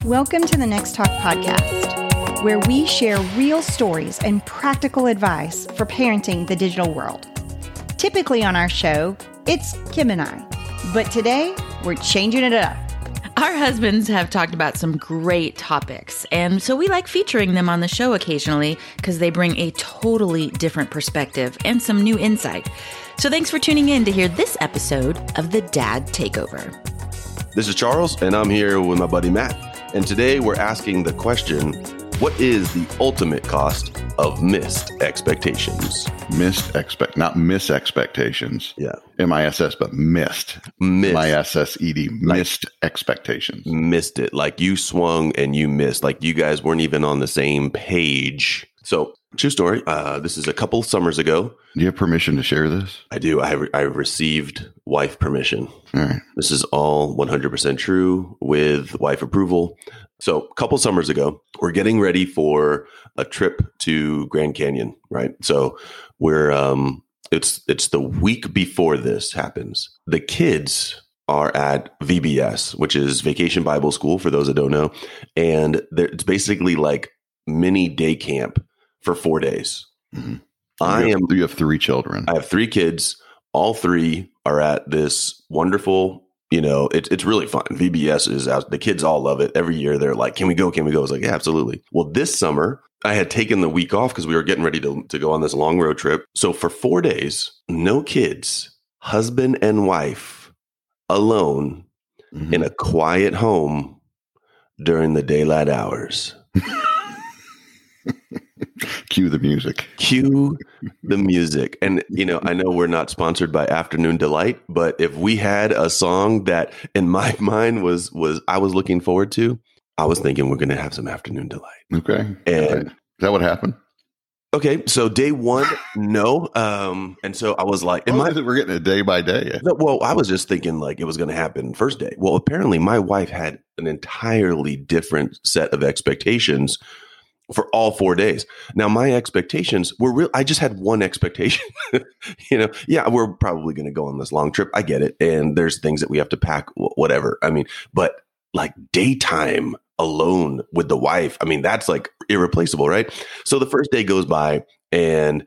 Welcome to the Next Talk podcast, where we share real stories and practical advice for parenting the digital world. Typically on our show, it's Kim and I, but today we're changing it up. Our husbands have talked about some great topics, and so we like featuring them on the show occasionally because they bring a totally different perspective and some new insight. So thanks for tuning in to hear this episode of The Dad Takeover. This is Charles, and I'm here with my buddy Matt. And today we're asking the question, what is the ultimate cost of missed expectations? Not miss expectations. Yeah. MISS, but missed. MISSED, missed expectations. Missed it. Like you swung and you missed. Like you guys weren't even on the same page. So, true story. This is a couple summers ago. Do you have permission to share this? I do. I received wife permission. All right. This is all 100% true with wife approval. So a couple summers ago, we're getting ready for a trip to Grand Canyon, right? So we're it's the week before this happens. The kids are at VBS, which is Vacation Bible School, for those that don't know. And it's basically like mini day camp for 4 days. Mm-hmm. You have 3 children. I have 3 kids. All 3 are at this wonderful, it's really fun. VBS is out. The kids all love it. Every year they're like, can we go? Can we go? I was like, yeah, absolutely. Well, this summer I had taken the week off because we were getting ready to go on this long road trip. So for 4 days, no kids, husband and wife alone in a quiet home during the daylight hours. Cue the music. Cue the music. And, I know we're not sponsored by Afternoon Delight, but if we had a song that in my mind was I was looking forward to, I was thinking we're going to have some Afternoon Delight. Okay. And is that what happened? Okay. So day 1, no. And so I was like, we're getting it day by day. No, well, I was just thinking like it was going to happen first day. Well, apparently my wife had an entirely different set of expectations for all 4 days. Now, my expectations were real. I just had one expectation, yeah, we're probably going to go on this long trip. I get it. And there's things that we have to pack, whatever. But like daytime alone with the wife, that's like irreplaceable, right? So the first day goes by and,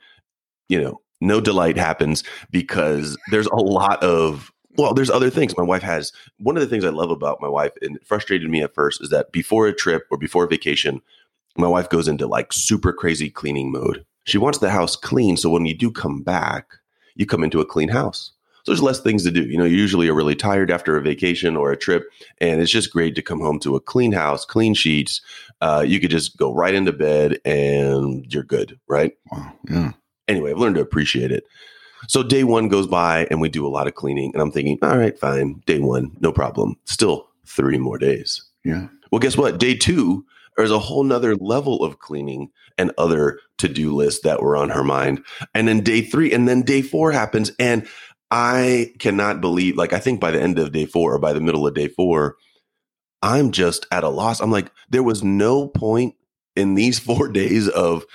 no delight happens because there's a lot of, there's other things. My wife has, one of the things I love about my wife, and it frustrated me at first, is that before a trip or before a vacation, my wife goes into like super crazy cleaning mode. She wants the house clean. So when you do come back, you come into a clean house. So there's less things to do. You usually are really tired after a vacation or a trip. And it's just great to come home to a clean house, clean sheets. You could just go right into bed and you're good, right? Wow. Yeah. Anyway, I've learned to appreciate it. So day 1 goes by and we do a lot of cleaning. And I'm thinking, all right, fine. Day 1, no problem. Still 3 more days. Yeah. Well, guess what? Day 2, there's a whole nother level of cleaning and other to-do lists that were on her mind. And then day 3 and then day 4 happens. And I cannot believe, I think by the end of day 4 or by the middle of day 4, I'm just at a loss. I'm like, there was no point in these 4 days of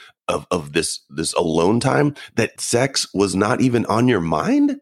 this alone time that sex was not even on your mind.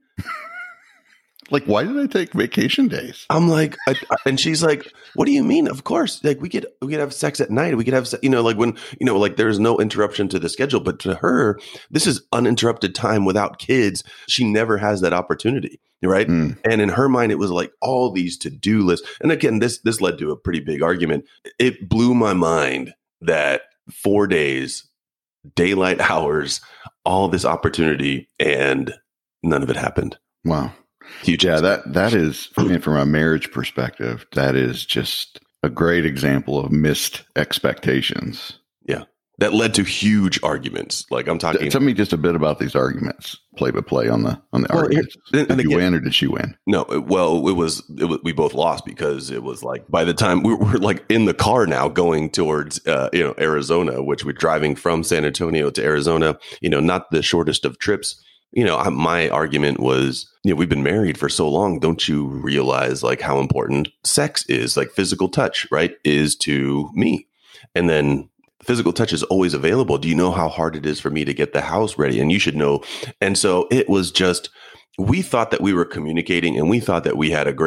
Like, why did I take vacation days? I'm like, and she's like, what do you mean? Of course. Like we could have sex at night. We could have, when, there's no interruption to the schedule, but to her, this is uninterrupted time without kids. She never has that opportunity. Right. And in her mind, it was like all these to-do lists. And again, this led to a pretty big argument. It blew my mind that 4 days, daylight hours, all this opportunity, and none of it happened. Wow. Huge. Yeah, that is, from a marriage perspective, that is just a great example of missed expectations. Yeah. That led to huge arguments. Like I'm talking. Tell me just a bit about these arguments, play by play on the arguments. Did you win or did she win? No. Well, it was we both lost because it was like by the time we were like in the car now going towards Arizona, which we're driving from San Antonio to Arizona. Not the shortest of trips. My argument was, we've been married for so long. Don't you realize like how important sex is, like physical touch, right, is to me. And then physical touch is always available. Do you know how hard it is for me to get the house ready? And you should know. And so it was just, we thought that we were communicating and we thought that we had a great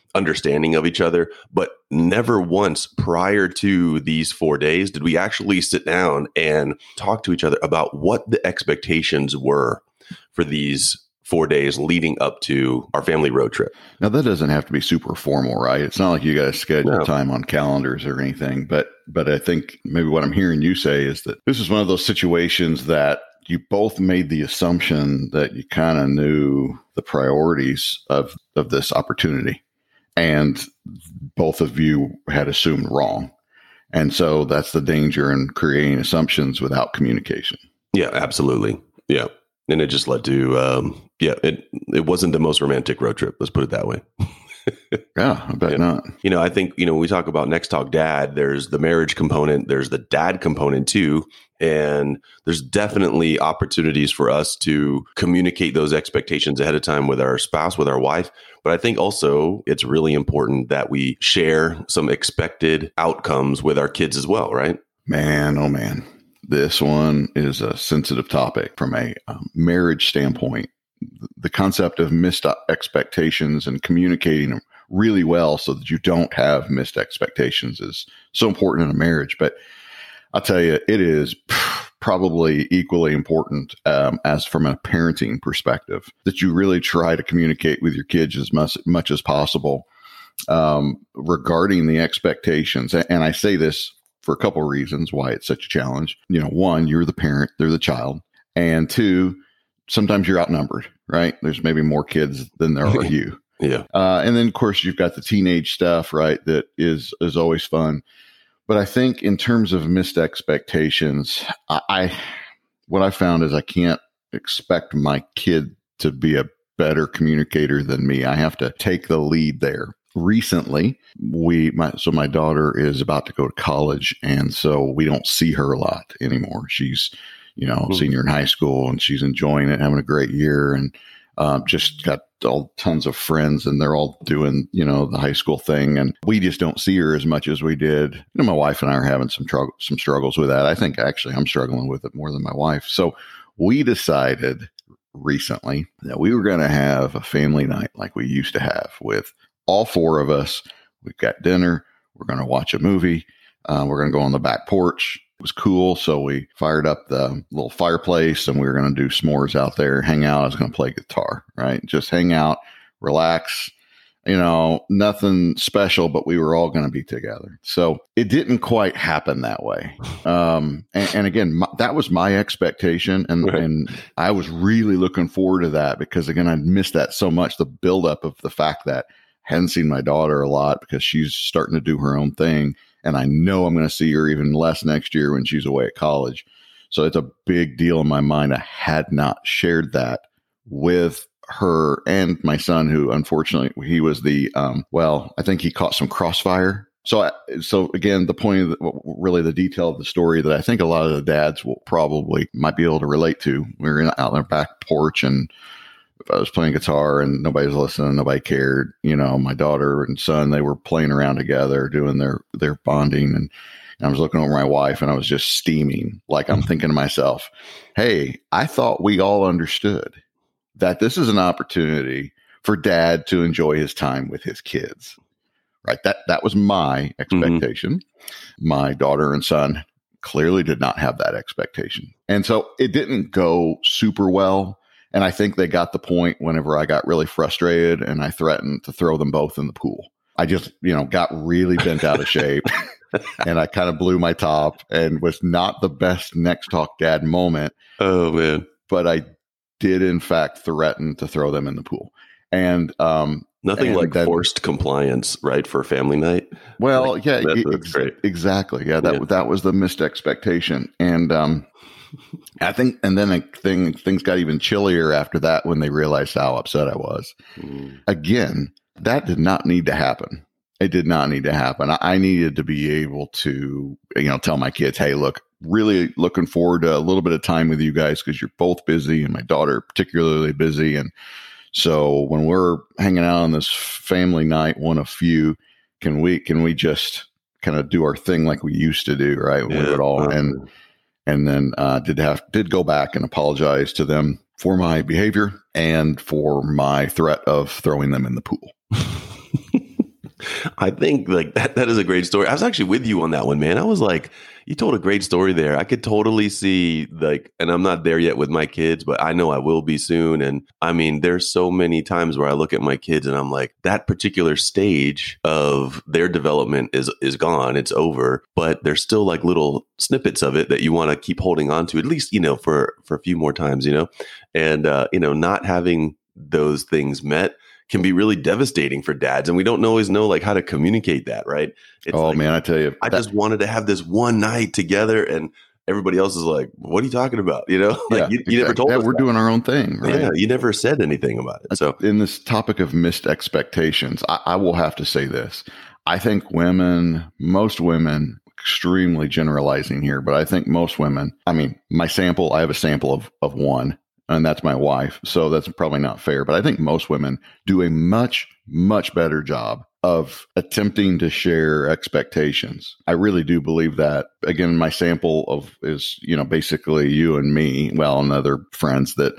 understanding of each other, but never once prior to these 4 days did we actually sit down and talk to each other about what the expectations were for these 4 days leading up to our family road trip. Now, that doesn't have to be super formal, right? It's not like you got to schedule No. time on calendars or anything. But I think maybe what I'm hearing you say is that this is one of those situations that you both made the assumption that you kind of knew the priorities of this opportunity. And both of you had assumed wrong. And so that's the danger in creating assumptions without communication. Yeah, absolutely. Yeah. And it just led to, it wasn't the most romantic road trip. Let's put it that way. Yeah, I bet not. I think, when we talk about Next Talk Dad, there's the marriage component, there's the dad component too. And there's definitely opportunities for us to communicate those expectations ahead of time with our spouse, with our wife. But I think also it's really important that we share some expected outcomes with our kids as well, right? Man, oh man. This one is a sensitive topic from a marriage standpoint. The concept of missed expectations and communicating them really well so that you don't have missed expectations is so important in a marriage. But I'll tell you, it is probably equally important as from a parenting perspective that you really try to communicate with your kids as much as possible regarding the expectations. And I say this for a couple of reasons why it's such a challenge. One, you're the parent, they're the child. And two, sometimes you're outnumbered, right? There's maybe more kids than there are you. Yeah. And then, of course, you've got the teenage stuff, right? That is always fun. But I think in terms of missed expectations, what I found is I can't expect my kid to be a better communicator than me. I have to take the lead there. Recently, my daughter is about to go to college, and so we don't see her a lot anymore. She's, senior in high school, and she's enjoying it, having a great year, and just got all tons of friends, and they're all doing, the high school thing, and we just don't see her as much as we did. My wife and I are having some struggles with that. I think actually I'm struggling with it more than my wife. So we decided recently that we were going to have a family night like we used to have with all four of us. We've got dinner. We're going to watch a movie. We're going to go on the back porch. It was cool. So we fired up the little fireplace and we were going to do s'mores out there, hang out. I was going to play guitar, right? Just hang out, relax, nothing special, but we were all going to be together. So it didn't quite happen that way. And again, that was my expectation. And I was really looking forward to that because again, I missed that so much, the buildup of the fact that I hadn't seen my daughter a lot because she's starting to do her own thing. And I know I'm going to see her even less next year when she's away at college. So it's a big deal in my mind. I had not shared that with her and my son, who unfortunately he was I think he caught some crossfire. So again, the point of really the detail of the story that I think a lot of the dads might be able to relate to. We were out on their back porch and I was playing guitar and nobody was listening. Nobody cared. My daughter and son, they were playing around together, doing their bonding. And I was looking over my wife and I was just steaming. Like I'm thinking to myself, hey, I thought we all understood that this is an opportunity for dad to enjoy his time with his kids, right? That was my expectation. Mm-hmm. My daughter and son clearly did not have that expectation. And so it didn't go super well. And I think they got the point whenever I got really frustrated and I threatened to throw them both in the pool. I just, got really bent out of shape and I kind of blew my top and was not the best Next Talk Dad moment. Oh, man. But I did, in fact, threaten to throw them in the pool. And nothing like forced compliance, right, for family night? Well, that's great. Exactly. Yeah, that was the missed expectation. And I think, and then things got even chillier after that when they realized how upset I was. Again, that did not need to happen. It did not need to happen. I needed to be able to, tell my kids, hey, look, really looking forward to a little bit of time with you guys because you're both busy and my daughter particularly busy. And so when we're hanging out on this family night, one of few, can we just kind of do our thing like we used to do, right? Yeah, we would all and then did go back and apologize to them for my behavior and for my threat of throwing them in the pool. I think like that is a great story. I was actually with you on that one, man. I was like, you told a great story there. I could totally see like, and I'm not there yet with my kids, but I know I will be soon. And I mean, there's so many times where I look at my kids and I'm like, that particular stage of their development is gone. It's over, but there's still like little snippets of it that you want to keep holding on to, at least, for a few more times, and, not having those things met can be really devastating for dads. And we don't always know like how to communicate that, right? It's man, I tell you, I just wanted to have this one night together and everybody else is like, what are you talking about? You never told us we're doing our own thing, right? Yeah, you never said anything about it. So in this topic of missed expectations, I will have to say this. I think most women, extremely generalizing here, but I think most women, I have a sample of one, and that's my wife. So that's probably not fair, but I think most women do a much, much better job of attempting to share expectations. I really do believe that. Again, my sample is basically you and me, and other friends that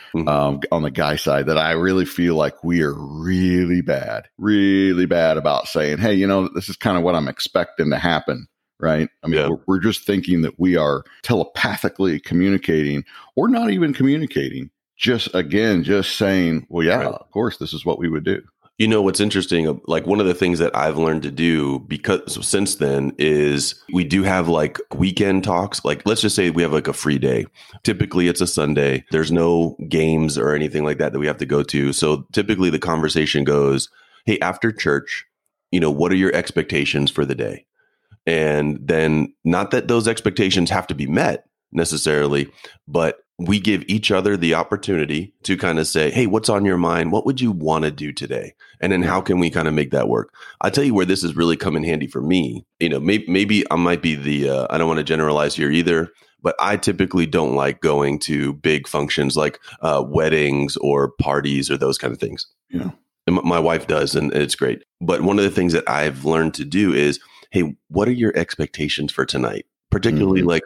on the guy side, that I really feel like we are really bad about saying, hey, this is kind of what I'm expecting to happen. Right. I mean, we're just thinking that we are telepathically communicating or not even communicating. Just saying, well, yeah, of course, this is what we would do. What's interesting, like one of the things that I've learned to do because since then is we do have like weekend talks. Like, let's just say we have like a free day. Typically it's a Sunday. There's no games or anything like that we have to go to. So typically the conversation goes, hey, after church, what are your expectations for the day? And then not that those expectations have to be met necessarily, but we give each other the opportunity to kind of say, hey, what's on your mind? What would you want to do today? And then how can we kind of make that work? I'll tell you where this has really come in handy for me. Maybe I might be I don't want to generalize here either, but I typically don't like going to big functions like weddings or parties or those kind of things. Yeah. And my wife does, and it's great. But one of the things that I've learned to do is, hey, what are your expectations for tonight? Particularly like,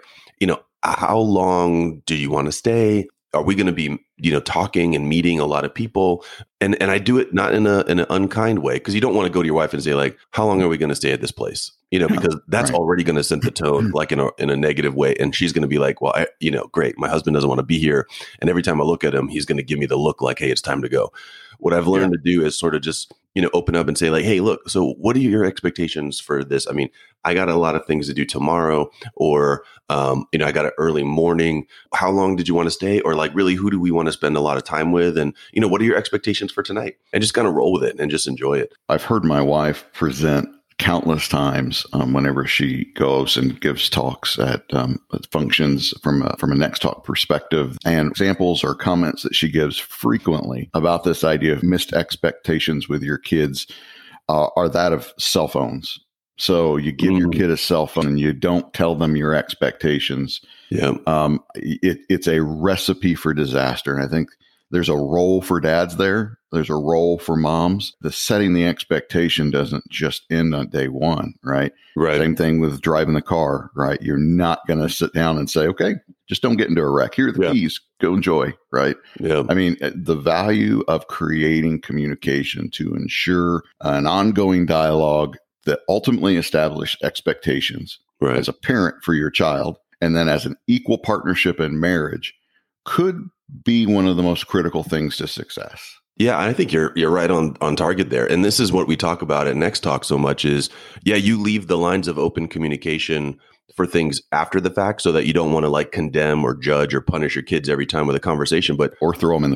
how long do you want to stay? Are we going to be, talking and meeting a lot of people? And I do it not in an unkind way, because you don't want to go to your wife and say like, how long are we going to stay at this place? Because that's already going to set the tone like in a negative way. And she's going to be like, well, great. My husband doesn't want to be here. And every time I look at him, he's going to give me the look like, hey, it's time to go. What I've learned to do is sort of just, open up and say like, hey, look, so what are your expectations for this? I mean, I got a lot of things to do tomorrow, or, I got an early morning. How long did you want to stay? Or like, really, who do we want to spend a lot of time with? And, what are your expectations for tonight? And just kind of roll with it and just enjoy it. I've heard my wife present countless times whenever she goes and gives talks at functions from a Next Talk perspective, and examples or comments that she gives frequently about this idea of missed expectations with your kids are that of cell phones. So you give your kid a cell phone and you don't tell them your expectations. Yeah, it's a recipe for disaster. And I think there's a role for dads there. There's a role for moms. The setting the expectation doesn't just end on day one, right? Right. Same thing with driving the car, right? You're not going to sit down and say, okay, just don't get into a wreck. Here are the keys. Go enjoy, right? Yeah. I mean, the value of creating communication to ensure an ongoing dialogue that ultimately establish expectations as a parent for your child, and then as an equal partnership in marriage, could be one of the most critical things to success. Yeah, I think you're right on target there. And this is what we talk about at Next Talk so much is, you leave the lines of open communication for things after the fact, so that you don't want to like condemn or judge or punish your kids every time with a conversation, or throw them in the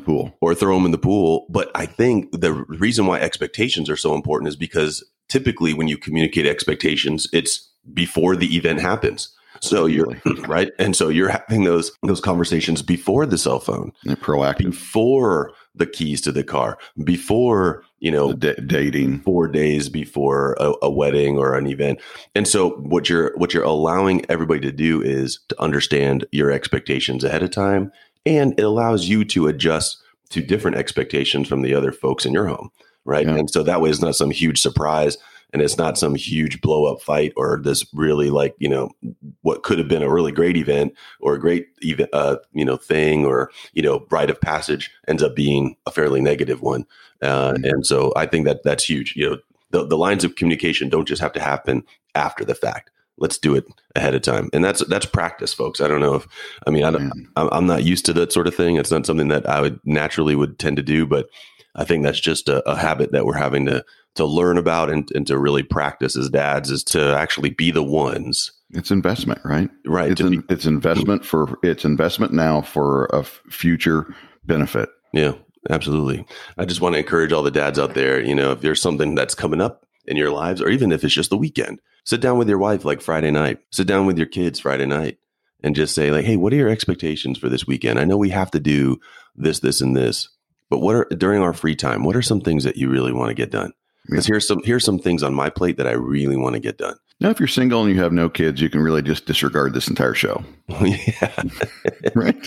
pool. But I think the reason why expectations are so important is because typically when you communicate expectations, it's before the event happens. So you're right. And so you're having those conversations before the cell phone, proactive, before the keys to the car, before, dating, 4 days before a wedding or an event. And so what you're allowing everybody to do is to understand your expectations ahead of time. And it allows you to adjust to different expectations from the other folks in your home. Right. Yeah. And so that way it's not some huge surprise. And it's not some huge blow up fight or this really like, what could have been a really great event or a great event, thing or, rite of passage ends up being a fairly negative one. And so I think that's huge. the lines of communication don't just have to happen after the fact. Let's do it ahead of time. And that's practice, folks. I don't know if, I'm not used to that sort of thing. It's not something that I would tend to do, but I think that's just a habit that we're having to learn about and to really practice as dads, is to actually be the ones. It's investment, right? Right. It's investment now for a future benefit. Yeah, absolutely. I just want to encourage all the dads out there, if there's something that's coming up in your lives, or even if it's just the weekend, sit down with your wife like Friday night, sit down with your kids Friday night and just say like, hey, what are your expectations for this weekend? I know we have to do this, this, and this, but during our free time, what are some things that you really want to get done? Because here's some things on my plate that I really want to get done. Now, if you're single and you have no kids, you can really just disregard this entire show. Yeah. Right?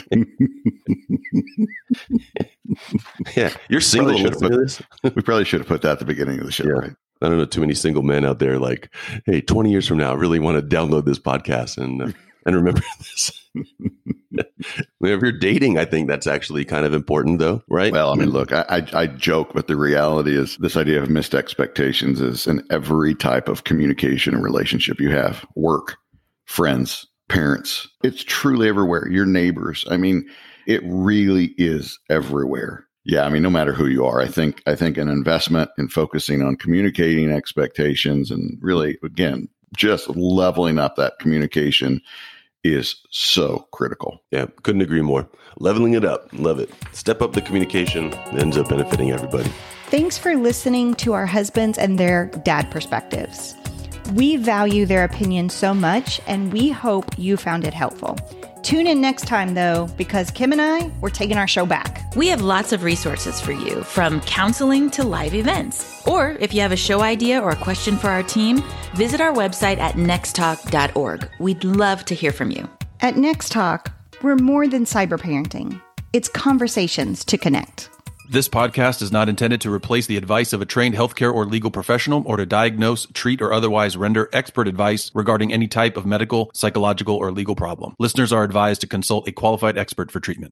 Yeah. You're single. We probably should have put that at the beginning of the show, yeah. Right? I don't know too many single men out there like, hey, 20 years from now, I really want to download this podcast and remember this. If you're dating, I think that's actually kind of important, though, right? Well, I mean, look, I joke, but the reality is this idea of missed expectations is in every type of communication and relationship you have: work, friends, parents. It's truly everywhere. Your neighbors. I mean, it really is everywhere. Yeah, I mean, no matter who you are, I think an investment in focusing on communicating expectations and really, again, just leveling up that communication is so critical. Yeah, couldn't agree more. Leveling it up. Love it. Step up the communication. It ends up benefiting everybody. Thanks for listening to our husbands and their dad perspectives. We value their opinion so much, and we hope you found it helpful. Tune in next time, though, because Kim and I, we're taking our show back. We have lots of resources for you, from counseling to live events. Or if you have a show idea or a question for our team, visit our website at nexttalk.org. We'd love to hear from you. At Next Talk, we're more than cyber parenting. It's conversations to connect. This podcast is not intended to replace the advice of a trained healthcare or legal professional or to diagnose, treat, or otherwise render expert advice regarding any type of medical, psychological, or legal problem. Listeners are advised to consult a qualified expert for treatment.